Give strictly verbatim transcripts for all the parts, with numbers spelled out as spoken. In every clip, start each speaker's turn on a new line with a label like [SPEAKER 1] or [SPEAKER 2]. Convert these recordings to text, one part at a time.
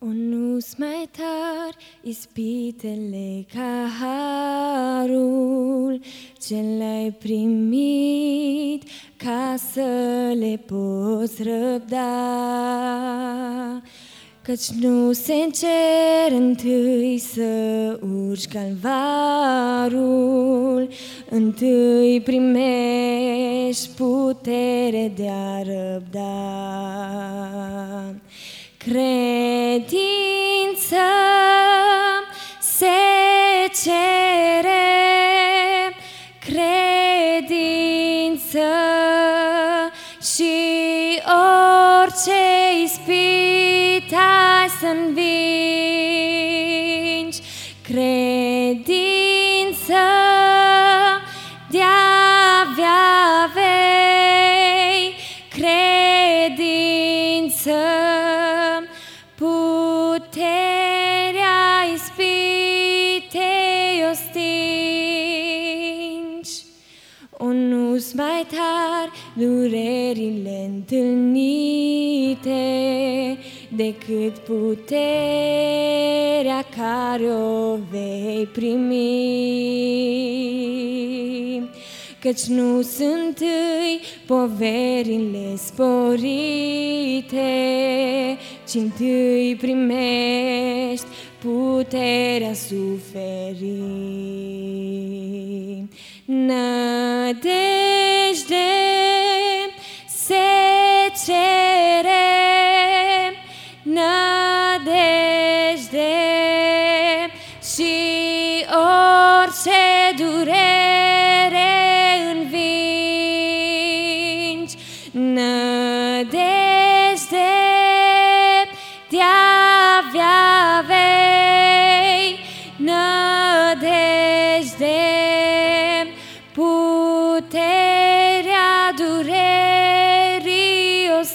[SPEAKER 1] O nu-s mai tari ispitele ca harul ce l-ai primit ca să le poți răbda. Căci nu se cer întâi să urci calvarul, întâi primești putere de a răbda. Credință se cere, credință și orice ispită ai să învingi. Credință de-avea vei, credință puterea ispitei o stingi. O nu-s mai tari durerile întâlnite decât puterea care o vei primi. Căci nu sunt întâi poverile sporite, ci întâi primești puterea suferi. Nădejde se cere, nădejde și orice durere învingi. Nădejde de-avea vei, nădejde puterea durerii o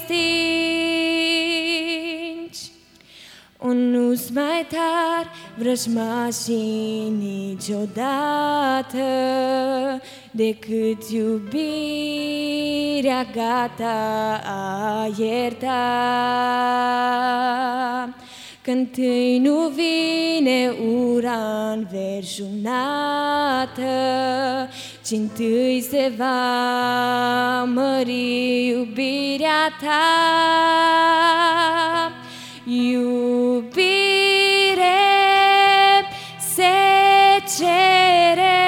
[SPEAKER 1] stingi. O nu-s mai tari vrăjmașii niciodată decât iubirea gata a ierta. Că-ntâi nu vine ura înverșunată, ci întâi se va mări iubirea ta. Iubire se cere,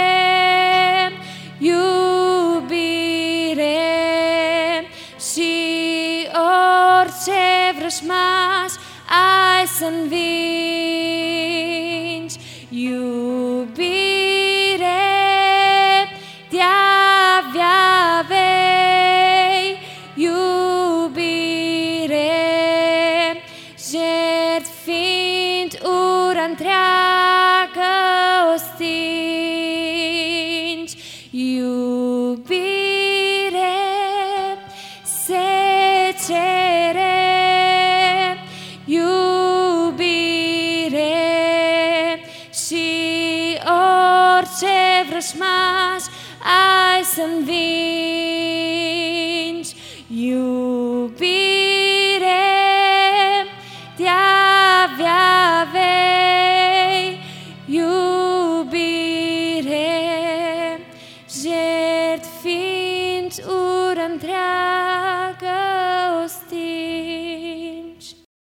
[SPEAKER 1] iubire și orice vrăjmaș ai să învingi. Iubire de-avea vei, iubire jertfind ura întreagă o stingi. Iubire se cere, iubire și orice vrăjmaș ai să învingi.